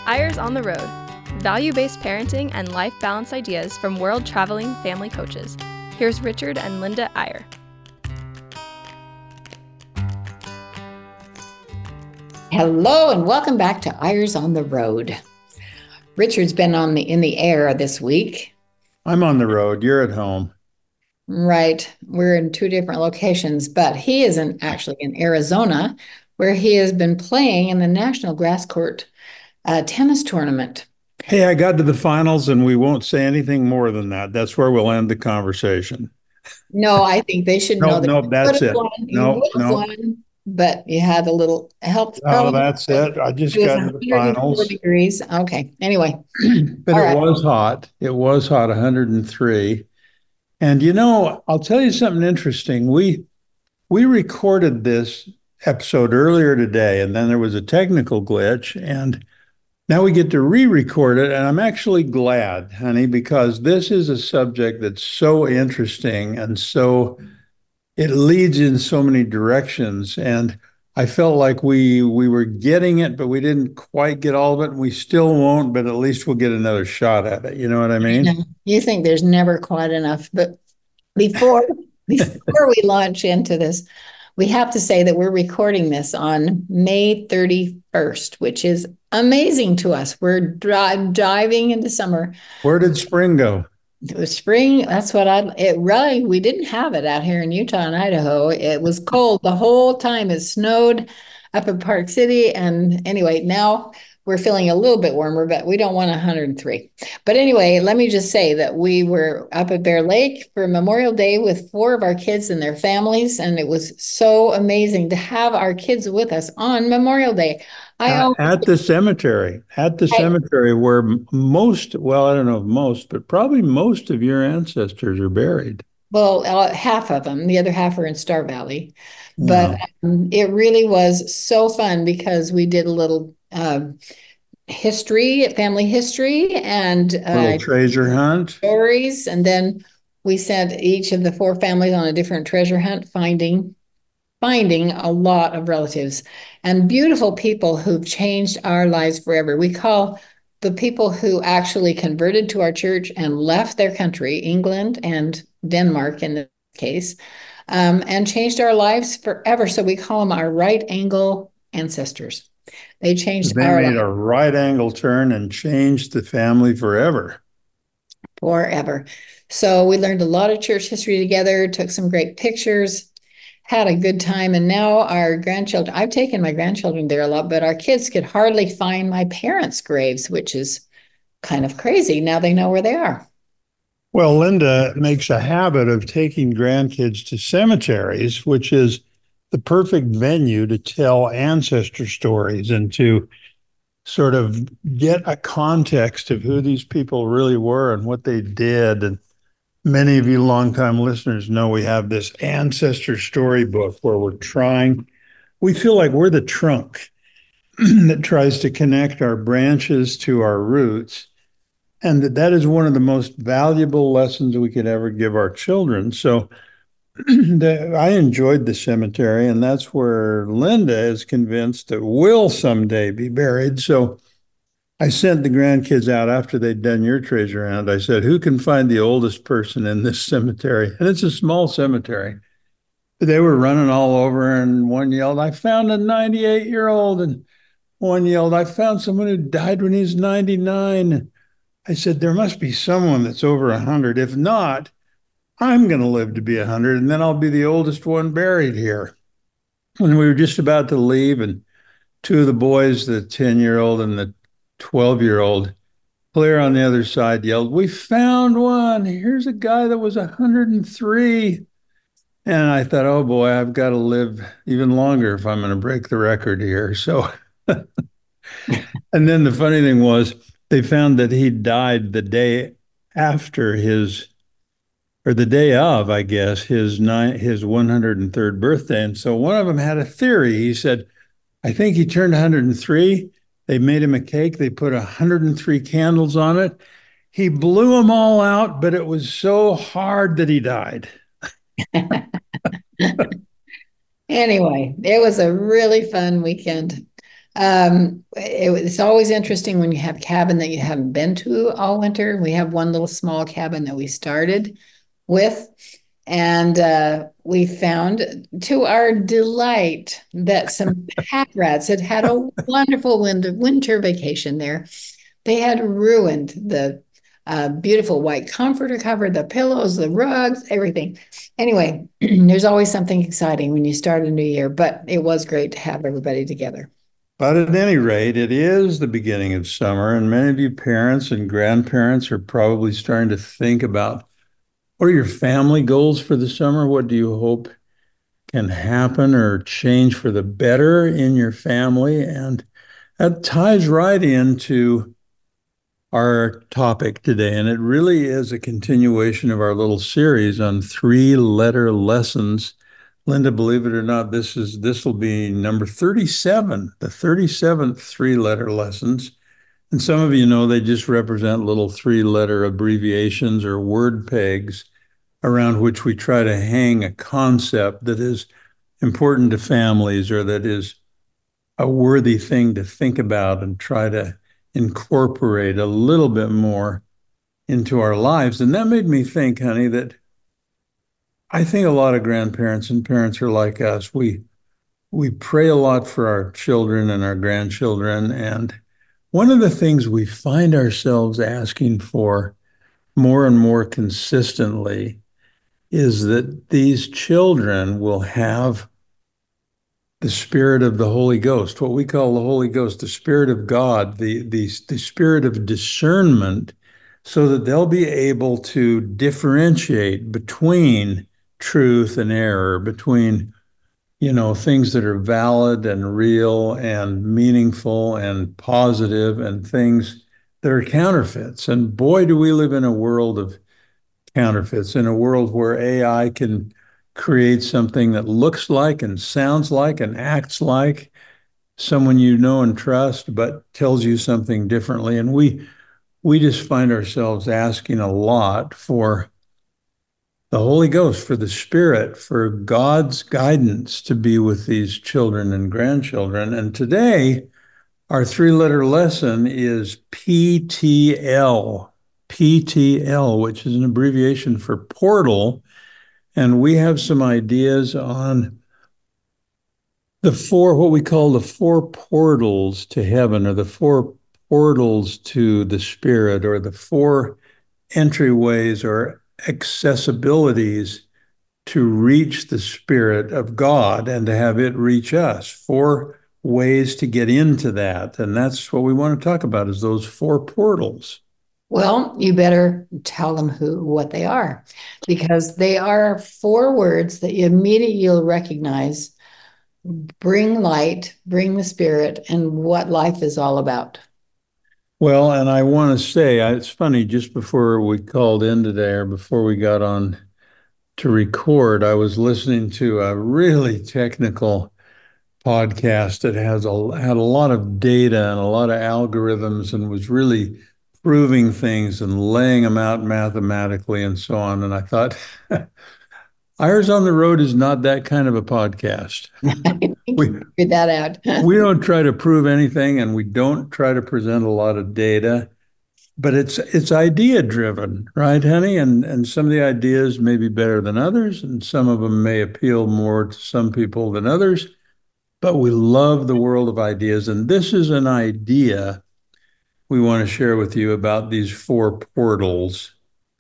Eyres on the Road, value-based parenting and life balance ideas from world-traveling family coaches. Here's Richard and Linda Eyre. Hello and welcome back to Eyres on the Road. Richard's been in the air this week. I'm on the road. You're at home. Right. We're in two different locations, but he is actually in Arizona, where he has been playing in the National Grass Court tennis tournament. Hey, I got to the finals and we won't say anything more than that. That's where we'll end the conversation. No, I think they should know that No, that's it. you would have won, but you had a little help. Oh, that's it. I just got to the finals. Degrees. Okay. Anyway. But it was hot. It was hot, 103. And I'll tell you something interesting. We recorded this episode earlier today, and then there was a technical glitch, and now we get to re-record it, and I'm actually glad, honey, because this is a subject that's so interesting and so it leads in so many directions. And I felt like we were getting it, but we didn't quite get all of it. And we still won't, but at least we'll get another shot at it. You know what I mean? You think there's never quite enough, but before we launch into this, we have to say that we're recording this on May 31st, which is amazing to us. We're diving into summer. Where did spring go? It was spring. That's what we didn't have it out here in Utah and Idaho. It was cold the whole time. It snowed up in Park City. And anyway, now we're feeling a little bit warmer, but we don't want 103. But anyway, let me just say that we were up at Bear Lake for Memorial Day with 4 of our kids and their families. And it was so amazing to have our kids with us on Memorial Day. At the cemetery where I don't know if most, but probably most of your ancestors are buried. Well, half of them, the other half are in Star Valley. But it really was so fun because we did a little family history, and little treasure hunt stories. And then we sent each of the 4 families on a different treasure hunt, finding a lot of relatives and beautiful people who've changed our lives forever. We call the people who actually converted to our church and left their country, England and Denmark in this case, and changed our lives forever. So we call them our right angle ancestors. They made a right angle turn and changed the family forever. Forever. So we learned a lot of church history together, took some great pictures, had a good time. And now our grandchildren, I've taken my grandchildren there a lot, but our kids could hardly find my parents' graves, which is kind of crazy. Now they know where they are. Well, Linda makes a habit of taking grandkids to cemeteries, which is the perfect venue to tell ancestor stories and to sort of get a context of who these people really were and what they did. And many of you longtime listeners know we have this ancestor storybook where we feel like we're the trunk that tries to connect our branches to our roots. And that is one of the most valuable lessons we could ever give our children. So I enjoyed the cemetery, and that's where Linda is convinced that we'll someday be buried. So I sent the grandkids out after they'd done your treasure hunt. I said, who can find the oldest person in this cemetery? And it's a small cemetery. But they were running all over, and one yelled, I found a 98-year-old. And one yelled, I found someone who died when he was 99. I said, there must be someone that's over 100. If not, I'm going to live to be 100, and then I'll be the oldest one buried here. And we were just about to leave, and 2 of the boys, the 10-year-old and the 12-year-old, clear on the other side, yelled, we found one. Here's a guy that was 103. And I thought, oh boy, I've got to live even longer if I'm going to break the record here. So, and then the funny thing was, they found that he died the day after the day of, I guess, his 103rd birthday. And so one of them had a theory. He said, I think he turned 103. They made him a cake. They put 103 candles on it. He blew them all out, but it was so hard that he died. Anyway, it was a really fun weekend. It's always interesting when you have a cabin that you haven't been to all winter. We have one little small cabin that we started with, and we found to our delight that some pack rats had had a wonderful winter vacation there. They had ruined the beautiful white comforter cover, the pillows, the rugs, everything. Anyway, there's always something exciting when you start a new year, but it was great to have everybody together. But at any rate, it is the beginning of summer, and many of you parents and grandparents are probably starting to think about what are your family goals for the summer? What do you hope can happen or change for the better in your family? And that ties right into our topic today. And it really is a continuation of our little series on 3-letter lessons. Linda, believe it or not, this will be number 37, the 37th 3-letter lessons. And some of you know they just represent little 3-letter abbreviations or word pegs around which we try to hang a concept that is important to families or that is a worthy thing to think about and try to incorporate a little bit more into our lives. And that made me think, honey, that I think a lot of grandparents and parents are like us. We pray a lot for our children and our grandchildren. And one of the things we find ourselves asking for more and more consistently is that these children will have the Spirit of the Holy Ghost, what we call the Holy Ghost, the Spirit of God, the Spirit of discernment, so that they'll be able to differentiate between truth and error, between, things that are valid and real and meaningful and positive and things that are counterfeits. And boy, do we live in a world of counterfeits, in a world where AI can create something that looks like and sounds like and acts like someone you know and trust, but tells you something differently. And we just find ourselves asking a lot for the Holy Ghost, for the Spirit, for God's guidance to be with these children and grandchildren. And today, our 3-letter lesson is PTL. PTL, which is an abbreviation for portal. And we have some ideas on what we call the 4 portals to heaven, or the 4 portals to the Spirit, or the 4 entryways or accessibilities to reach the Spirit of God and to have it reach us. 4 ways to get into that. And that's what we want to talk about, is those 4 portals. Well, you better tell them what they are, because they are 4 words that you'll recognize: bring light, bring the Spirit, and what life is all about. Well, and I want to say, it's funny, just before we called in today, or before we got on to record, I was listening to a really technical podcast that had a lot of data and a lot of algorithms and was really proving things and laying them out mathematically and so on. And I thought, Ours on the Road is not that kind of a podcast. We figured that out. We don't try to prove anything, and we don't try to present a lot of data, but it's idea driven, right, honey? And some of the ideas may be better than others, and some of them may appeal more to some people than others. But we love the world of ideas, and this is an idea we want to share with you about these 4 portals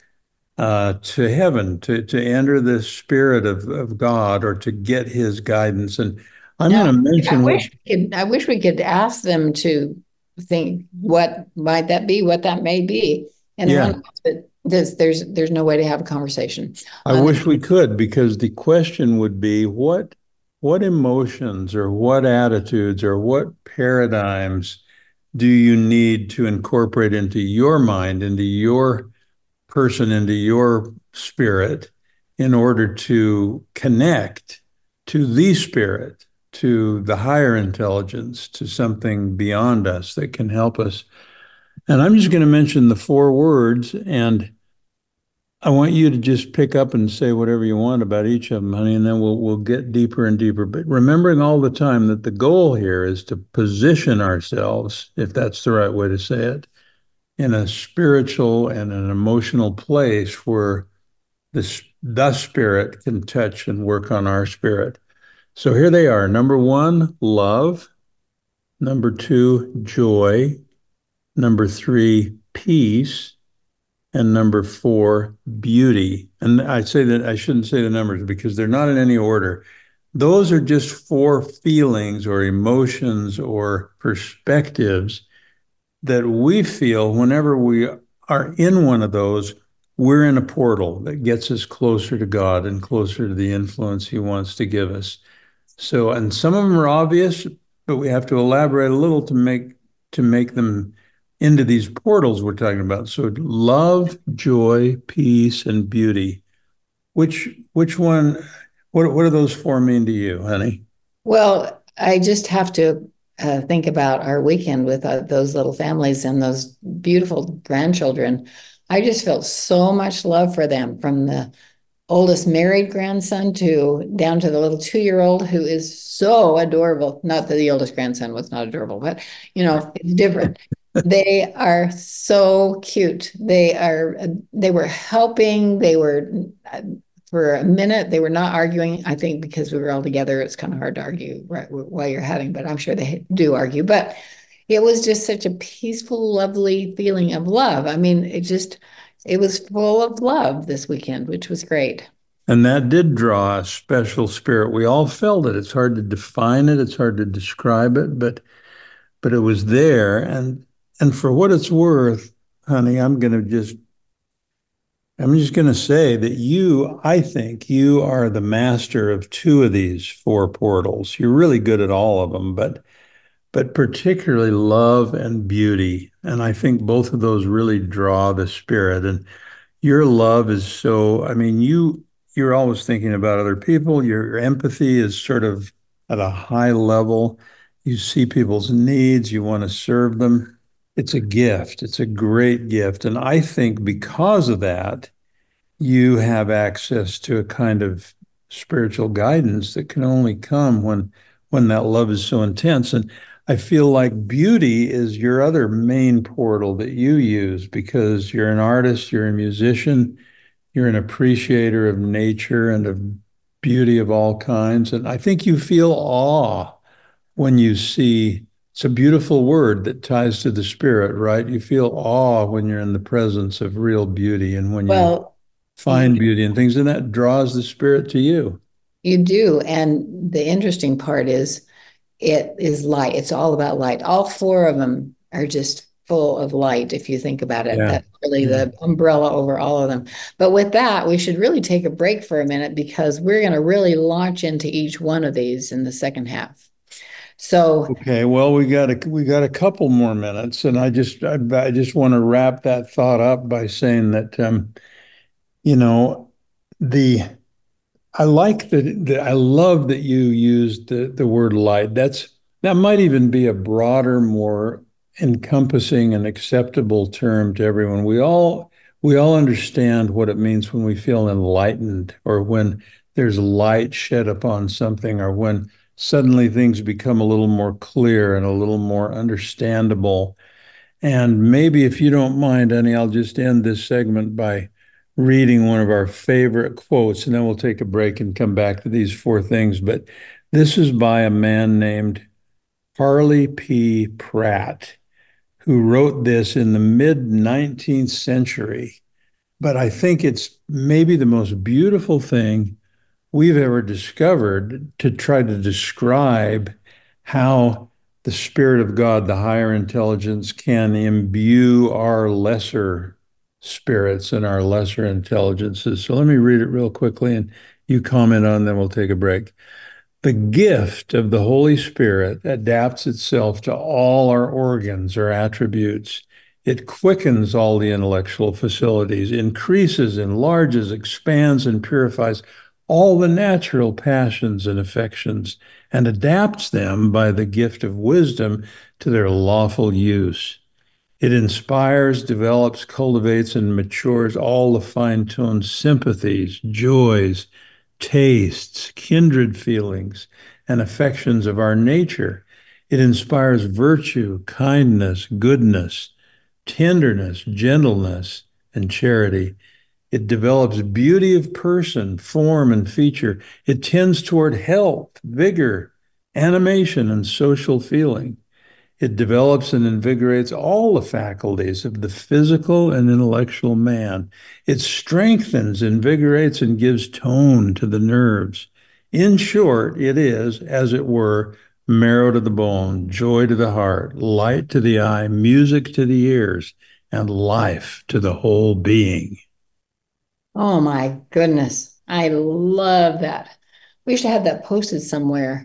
to heaven, to enter the Spirit of God, or to get His guidance. And I'm going to mention. I wish we could ask them to think what might that be, what that may be, and yeah. But there's no way to have a conversation. I wish we could, because the question would be what emotions or what attitudes or what paradigms do you need to incorporate into your mind, into your person, into your spirit, in order to connect to the Spirit, to the higher intelligence, to something beyond us that can help us. And I'm just going to mention the 4 words, and I want you to just pick up and say whatever you want about each of them, honey, and then we'll get deeper and deeper. But remembering all the time that the goal here is to position ourselves, if that's the right way to say it, in a spiritual and an emotional place where the spirit can touch and work on our spirit. So here they are. Number one, love. Number two, joy. Number three, peace. And number four, beauty. And I say that I shouldn't say the numbers because they're not in any order. Those are just four feelings or emotions or perspectives that we feel whenever we are in one of those, we're in a portal that gets us closer to God and closer to the influence He wants to give us. So, and some of them are obvious, but we have to elaborate a little to make them into these portals we're talking about. So, love, joy, peace, and beauty. Which one? What do those four mean to you, honey? Well, I just have to think about our weekend with those little families and those beautiful grandchildren. I just felt so much love for them, from the oldest married grandson to down to the little 2-year-old who is so adorable. Not that the oldest grandson was not adorable, but it's different. They are so cute. They were helping. They were for a minute, they were not arguing. I think because we were all together, it's kind of hard to argue right while you're having, but I'm sure they do argue. But it was just such a peaceful, lovely feeling of love. I mean, it was full of love this weekend, which was great. And that did draw a special spirit. We all felt it. It's hard to define it. It's hard to describe it, but it was there. And for what it's worth, honey, I'm just going to say that I think you are the master of two of these four portals. You're really good at all of them, but particularly love and beauty. And I think both of those really draw the spirit. And your love is so, I mean, you're always thinking about other people. Your empathy is sort of at a high level. You see people's needs, you want to serve them. It's a gift. It's a great gift. And I think because of that, you have access to a kind of spiritual guidance that can only come when that love is so intense. And I feel like beauty is your other main portal that you use because you're an artist, you're a musician, you're an appreciator of nature and of beauty of all kinds. And I think you feel awe when you see, it's a beautiful word that ties to the spirit, right? You feel awe when you're in the presence of real beauty and when you find beauty and things, and that draws the spirit to you. You do. And the interesting part is it is light. It's all about light. All four of them are just full of light, if you think about it. Yeah. That's really the umbrella over all of them. But with that, we should really take a break for a minute because we're going to really launch into each one of these in the second half. So okay, well, we got a couple more minutes, and I just want to wrap that thought up by saying that I like that I love that you used the word light. That might even be a broader, more encompassing and acceptable term to everyone. We all understand what it means when we feel enlightened or when there's light shed upon something or when suddenly things become a little more clear and a little more understandable. And maybe if you don't mind, Annie, I'll just end this segment by reading one of our favorite quotes, and then we'll take a break and come back to these four things. But this is by a man named Parley P. Pratt, who wrote this in the mid-19th century. But I think it's maybe the most beautiful thing we've ever discovered to try to describe how the Spirit of God, the higher intelligence, can imbue our lesser spirits and our lesser intelligences. So let me read it real quickly and you comment on, then we'll take a break. The gift of the Holy Spirit adapts itself to all our organs or attributes. It quickens all the intellectual facilities, increases, enlarges, expands, and purifies all the natural passions and affections, and adapts them by the gift of wisdom to their lawful use. It inspires, develops, cultivates, and matures all the fine-tuned sympathies, joys, tastes, kindred feelings, and affections of our nature. It inspires virtue, kindness, goodness, tenderness, gentleness, and charity. It develops beauty of person, form, and feature. It tends toward health, vigor, animation, and social feeling. It develops and invigorates all the faculties of the physical and intellectual man. It strengthens, invigorates, and gives tone to the nerves. In short, it is, as it were, marrow to the bone, joy to the heart, light to the eye, music to the ears, and life to the whole being. Oh my goodness. I love that. We should have that posted somewhere.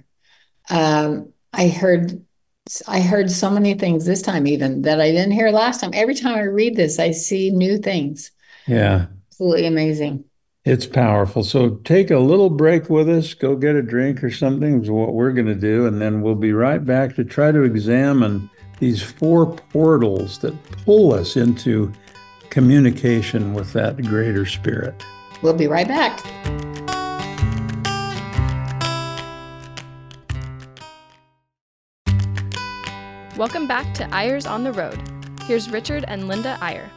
I heard so many things this time even that I didn't hear last time. Every time I read this, I see new things. Yeah, Absolutely amazing. it's powerful. So take a little break with us, go get a drink or something is what we're going to do, and then we'll be right back to try to examine these four portals that pull us into communication with that greater spirit. We'll be right back. Welcome back to Eyres on the Road. Here's Richard and Linda Eyre.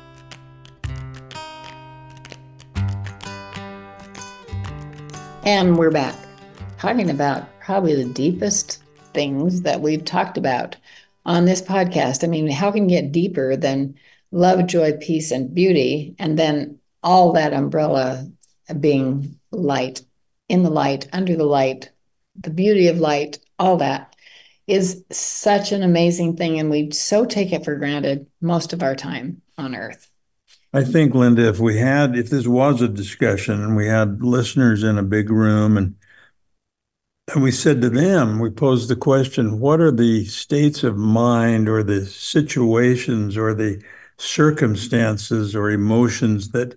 And we're back talking about probably the deepest things that we've talked about on this podcast. I mean, how can you get deeper than love, joy, peace, and beauty? And then all that umbrella being light, in the light, under the light, the beauty of light, all that is such an amazing thing. And we so take it for granted most of our time on earth. I think, Linda, if this was a discussion and we had listeners in a big room and we said to them, we posed the question, what are the states of mind or the situations or the circumstances or emotions that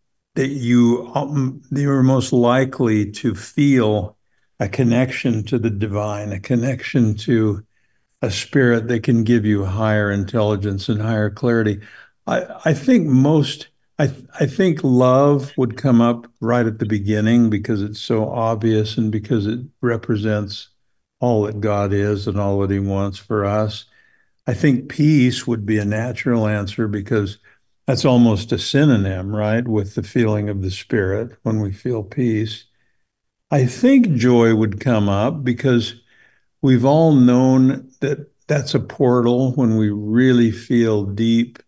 you're most likely to feel a connection to the divine, a connection to a spirit that can give you higher intelligence and higher clarity. I think I think love would come up right at the beginning because it's so obvious and because it represents all that God is and all that He wants for us. I think peace would be a natural answer because that's almost a synonym, right, with the feeling of the spirit when we feel peace. I think joy would come up because we've all known that that's a portal when we really feel deep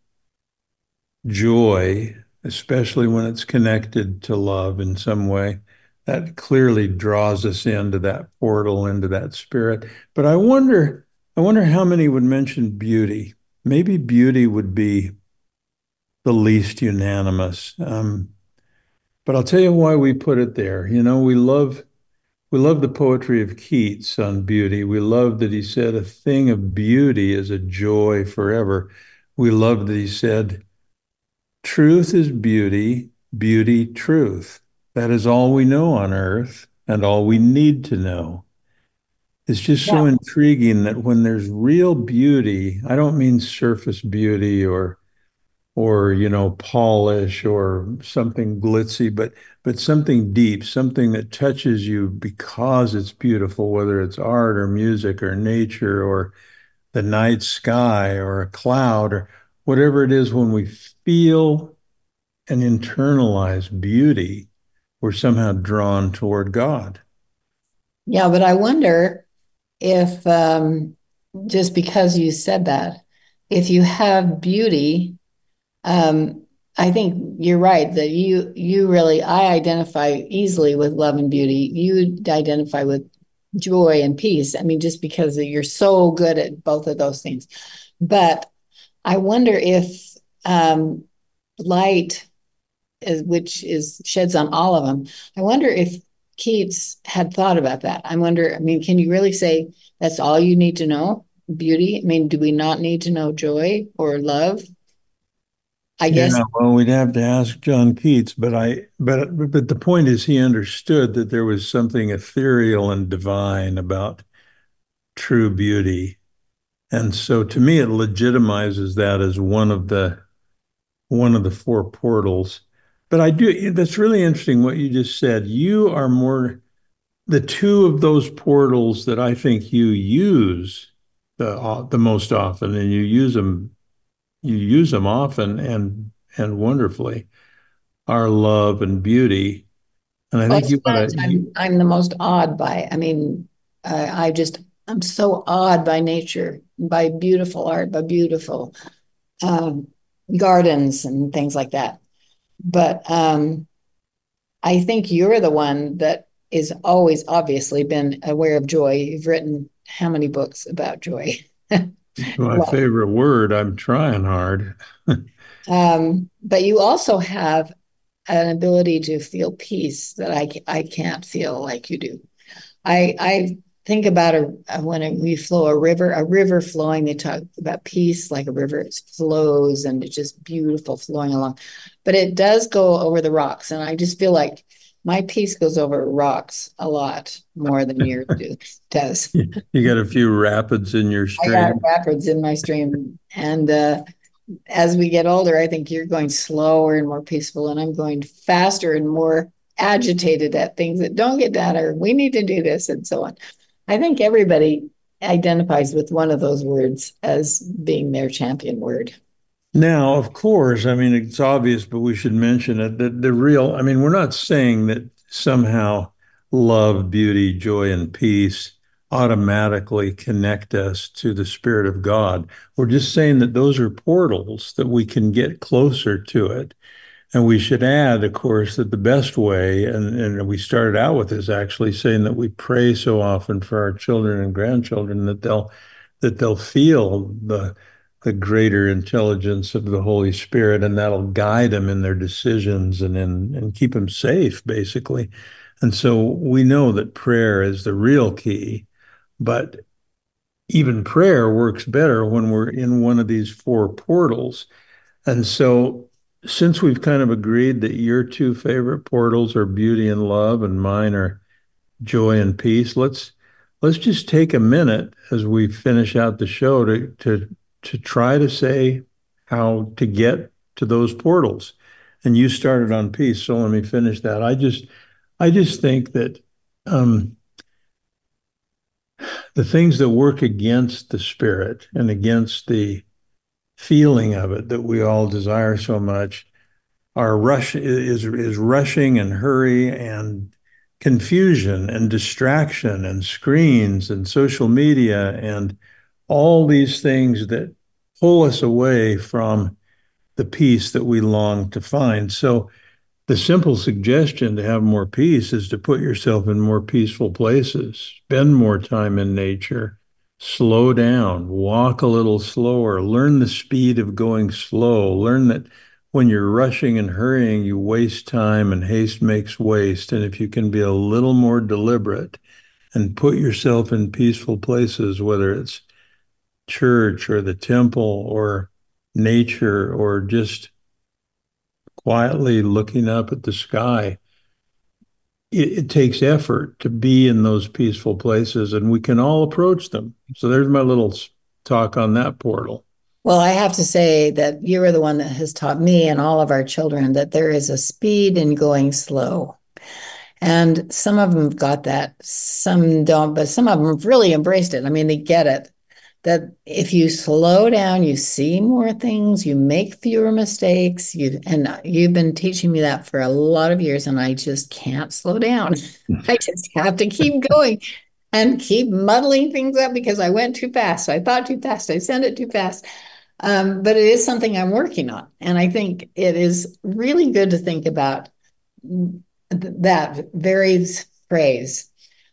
joy, especially when it's connected to love in some way. That clearly draws us into that portal, into that spirit. But I wonder how many would mention beauty. Maybe beauty would be the least unanimous. But I'll tell you why we put it there. You know, we love the poetry of Keats on beauty. We love that he said a thing of beauty is a joy forever. We love that he said, truth is beauty, beauty, truth. That is all we know on earth and all we need to know. It's just so Yeah. intriguing that when there's real beauty, I don't mean surface beauty or polish or something glitzy, but something deep, something that touches you because it's beautiful, whether it's art or music or nature or the night sky or a cloud or whatever it is. When we feel and internalize beauty, we're somehow drawn toward God. Yeah, but I wonder if just because you said that, if you have beauty, I think you're right that I identify easily with love and beauty. You identify with joy and peace. I mean, just because you're so good at both of those things. But I wonder if light, which is sheds on all of them. I wonder if Keats had thought about that. I wonder, I mean, can you really say that's all you need to know? Beauty? I mean, do we not need to know joy or love? I Yeah, guess, well, we'd have to ask John Keats, but the point is he understood that there was something ethereal and divine about true beauty. And so to me, it legitimizes that as one of the four portals. But that's really interesting what you just said. You are more the two of those portals that I think you use the most often, and you use them often and wonderfully, are love and beauty. And I Well, think it's you want fun. to, I'm the most awed by. I mean, I'm so awed by nature, by beautiful art, by beautiful um, gardens and things like that. But I think you're the one that is always obviously been aware of joy. You've written how many books about joy? my Well, favorite word. I'm trying hard. but you also have an ability to feel peace that I can't feel like you do. I think about we flow a river flowing. They talk about peace like a river. It flows and it's just beautiful flowing along, but it does go over the rocks, and I just feel like my peace goes over rocks a lot more than yours does. You got a few rapids in your I got stream. rapids in my stream, and as we get older, I think you're going slower and more peaceful, and I'm going faster and more agitated at things that don't get done, or we need to do this, and so on. I think everybody identifies with one of those words as being their champion word. Now, of course, I mean, it's obvious, but we should mention it that I mean, we're not saying that somehow love, beauty, joy, and peace automatically connect us to the Spirit of God. We're just saying that those are portals that we can get closer to it. And we should add, of course, that the best way, and we started out with this actually saying that we pray so often for our children and grandchildren that they'll feel the greater intelligence of the Holy Spirit, and that'll guide them in their decisions and keep them safe, basically. And so we know that prayer is the real key, but even prayer works better when we're in one of these four portals. And so, since we've kind of agreed that your two favorite portals are beauty and love, and mine are joy and peace, let's just take a minute as we finish out the show to try to say how to get to those portals. And you started on peace, so let me finish that. I just think that um, the things that work against the spirit and against the feeling of it that we all desire so much are rushing and hurry and confusion and distraction and screens and social media and all these things that pull us away from the peace that we long to find. So the simple suggestion to have more peace is to put yourself in more peaceful places, spend more time in nature, slow down, walk a little slower, learn the speed of going slow, learn that when you're rushing and hurrying, you waste time and haste makes waste. And if you can be a little more deliberate and put yourself in peaceful places, whether it's church or the temple or nature or just quietly looking up at the sky, it takes effort to be in those peaceful places, and we can all approach them. So there's my little talk on that portal. Well, I have to say that you are the one that has taught me and all of our children that there is a speed in going slow. And some of them have got that, some don't, but some of them have really embraced it. I mean, they get it that if you slow down, you see more things, you make fewer mistakes. You've been teaching me that for a lot of years, and I just can't slow down. I just have to keep going and keep muddling things up because I went too fast. I thought too fast. I sent it too fast. But it is something I'm working on. And I think it is really good to think about that very phrase.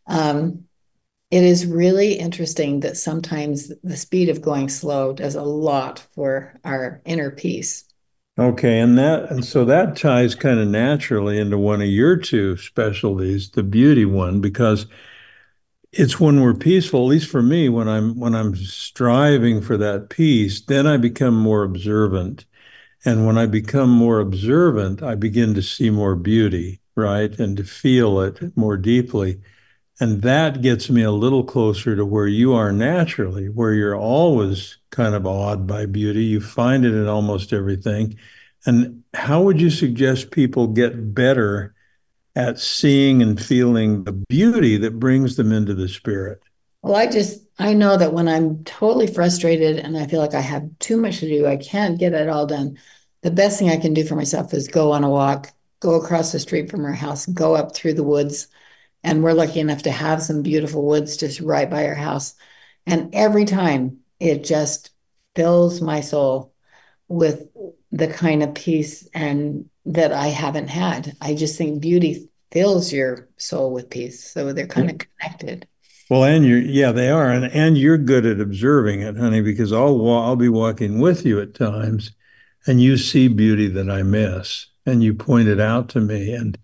It is really interesting that sometimes the speed of going slow does a lot for our inner peace. Okay, and so that ties kind of naturally into one of your two specialties, the beauty one, because it's when we're peaceful, at least for me, when I'm striving for that peace, then I become more observant. And when I become more observant, I begin to see more beauty, right? And to feel it more deeply. And that gets me a little closer to where you are naturally, where you're always kind of awed by beauty. You find it in almost everything. And how would you suggest people get better at seeing and feeling the beauty that brings them into the spirit? Well, I know that when I'm totally frustrated and I feel like I have too much to do, I can't get it all done. The best thing I can do for myself is go on a walk, go across the street from our house, go up through the woods. And we're lucky enough to have some beautiful woods just right by our house. And every time it just fills my soul with the kind of peace and that I haven't had. I just think beauty fills your soul with peace. So they're kind of connected. Well, and yeah, they are, and you're good at observing it, honey, because I'll be walking with you at times, and you see beauty that I miss, and you point it out to me, and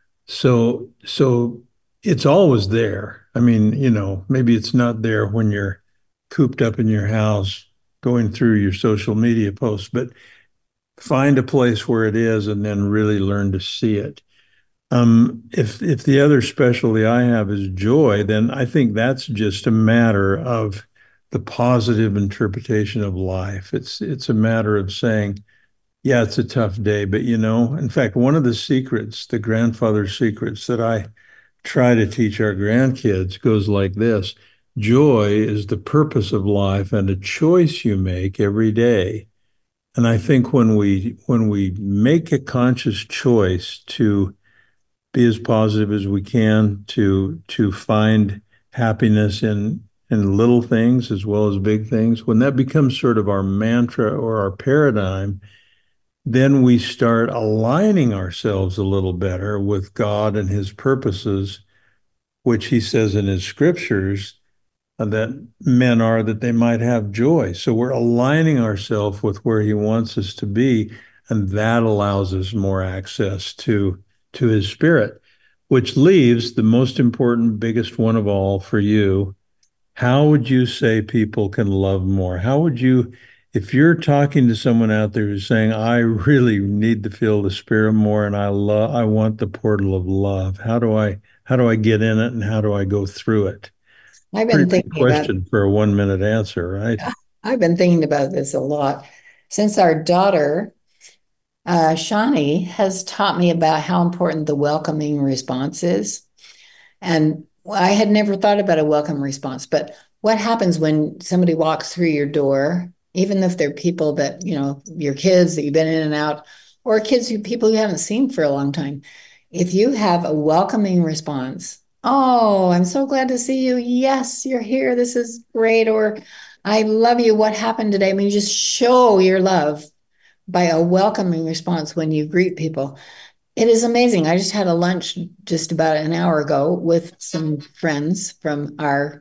so it's always there. I mean, maybe it's not there when you're cooped up in your house going through your social media posts, but find a place where it is, and then really learn to see it. If the other specialty I have is joy, then I think that's just a matter of the positive interpretation of life. It's a matter of saying, yeah, it's a tough day, but in fact, one of the secrets, the grandfather's secrets that I try to teach our grandkids goes like this: joy is the purpose of life and a choice you make every day. And I think when we make a conscious choice to be as positive as we can, to find happiness in little things as well as big things, when that becomes sort of our mantra or our paradigm, then we start aligning ourselves a little better with God and his purposes, which he says in his scriptures that men are that they might have joy. So we're aligning ourselves with where he wants us to be, and that allows us more access to his spirit, which leaves the most important, biggest one of all for you. How would you say people can love more? How would you, if you're talking to someone out there who's saying, I really need to feel the spirit more and I want the portal of love. How do I get in it and how do I go through it? I've Pretty been big thinking about question for a 1 minute answer, right? I've been thinking about this a lot since our daughter Shawnee has taught me about how important the welcoming response is. And I had never thought about a welcome response, but what happens when somebody walks through your door, even if they're people that, your kids that you've been in and out, or people you haven't seen for a long time, if you have a welcoming response, oh, I'm so glad to see you. Yes, you're here. This is great. Or I love you. What happened today? I mean, you just show your love by a welcoming response when you greet people. It is amazing. I just had a lunch just about an hour ago with some friends from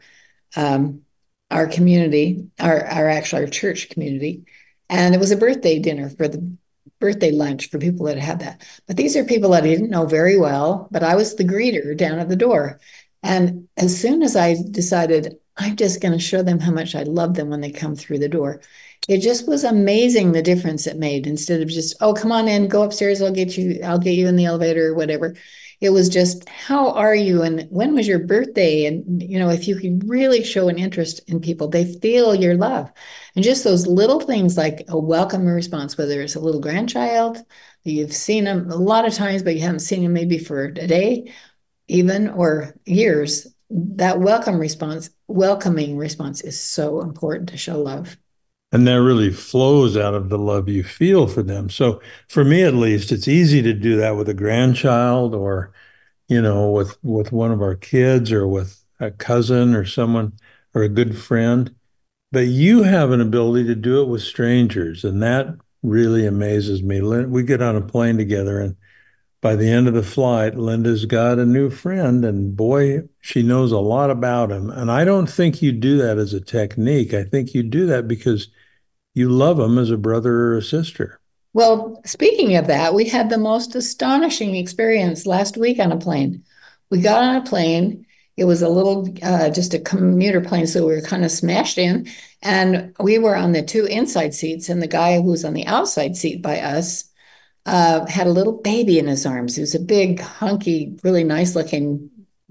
our community, our church community, and it was a birthday dinner for the birthday lunch for people that had that. But these are people that I didn't know very well, but I was the greeter down at the door. And as soon as I decided I'm just going to show them how much I love them when they come through the door, it just was amazing the difference it made. Instead of just, oh, come on in, go upstairs, I'll get you in the elevator or whatever. It was just, how are you? And when was your birthday? And, if you could really show an interest in people, they feel your love. And just those little things like a welcome response, whether it's a little grandchild, you've seen them a lot of times, but you haven't seen them maybe for a day, even, or years. That welcoming response is so important to show love. And that really flows out of the love you feel for them. So for me, at least, it's easy to do that with a grandchild or, with one of our kids or with a cousin or someone or a good friend. But you have an ability to do it with strangers. And that really amazes me. We get on a plane together, and by the end of the flight, Linda's got a new friend, and boy, she knows a lot about him. And I don't think you do that as a technique. I think you do that because you love them as a brother or a sister. Well, speaking of that, we had the most astonishing experience last week on a plane. We got on a plane. It was a little, just a commuter plane, so we were kind of smashed in. And we were on the two inside seats, and the guy who was on the outside seat by us had a little baby in his arms. He was a big, hunky, really nice looking,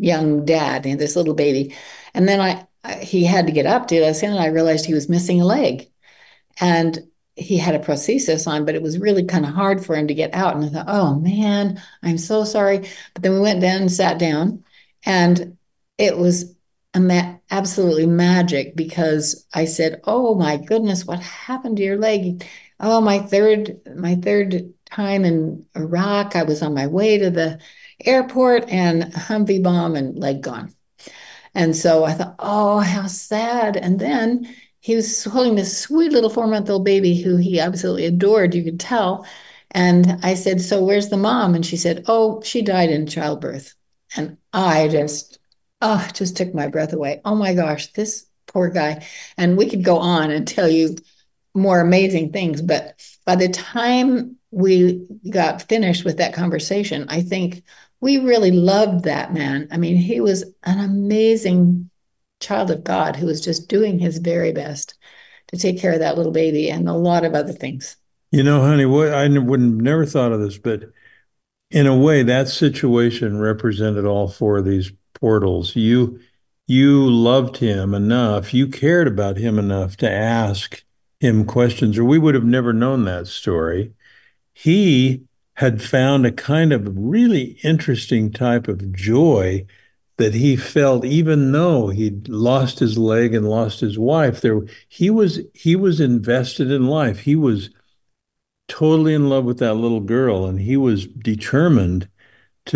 young dad and this little baby. And then he had to get up to us, and I realized he was missing a leg. And he had a prosthesis on, but it was really kind of hard for him to get out. And I thought, oh man, I'm so sorry. But then we went down and sat down, and it was absolutely magic, because I said, oh my goodness, what happened to your leg? Oh, my third time in Iraq, I was on my way to the airport and Humvee bomb and leg gone. And so I thought, oh, how sad. And then he was holding this sweet little 4-month-old baby who he absolutely adored, you could tell. And I said, so where's the mom? And she said, oh, she died in childbirth. And I just took my breath away. Oh my gosh, this poor guy. And we could go on and tell you more amazing things. But by the time we got finished with that conversation, I think we really loved that man. I mean, he was an amazing child of God who was just doing his very best to take care of that little baby and a lot of other things. You know, honey, what I would have never thought of this, but in a way, that situation represented all four of these portals. You loved him enough, you cared about him enough to ask him questions, or we would have never known that story. He had found a kind of really interesting type of joy that he felt, even though he'd lost his leg and lost his wife. He was invested in life. He was totally in love with that little girl, and he was determined to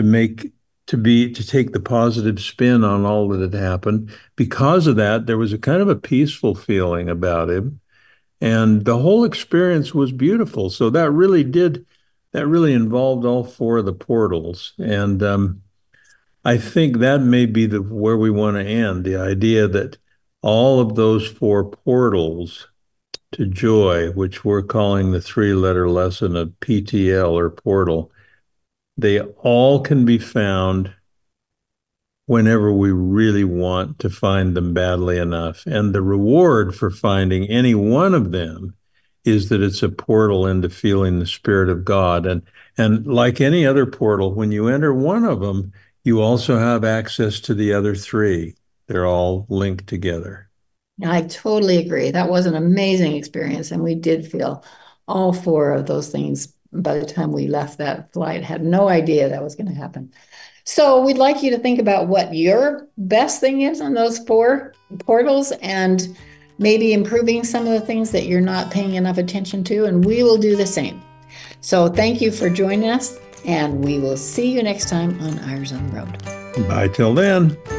take the positive spin on all that had happened. Because of that, there was a kind of a peaceful feeling about him, and the whole experience was beautiful. So that really involved all four of the portals. And I think that may be where we want to end, the idea that all of those four portals to joy, which we're calling the 3-letter lesson of PTL or portal, they all can be found whenever we really want to find them badly enough. And the reward for finding any one of them is that it's a portal into feeling the Spirit of God. And like any other portal, when you enter one of them, you also have access to the other three. They're all linked together. I totally agree. That was an amazing experience. And we did feel all four of those things by the time we left that flight. Had no idea that was going to happen. So we'd like you to think about what your best thing is on those four portals, and maybe improving some of the things that you're not paying enough attention to. And we will do the same. So thank you for joining us, and we will see you next time on Eyres on the Road. Bye till then.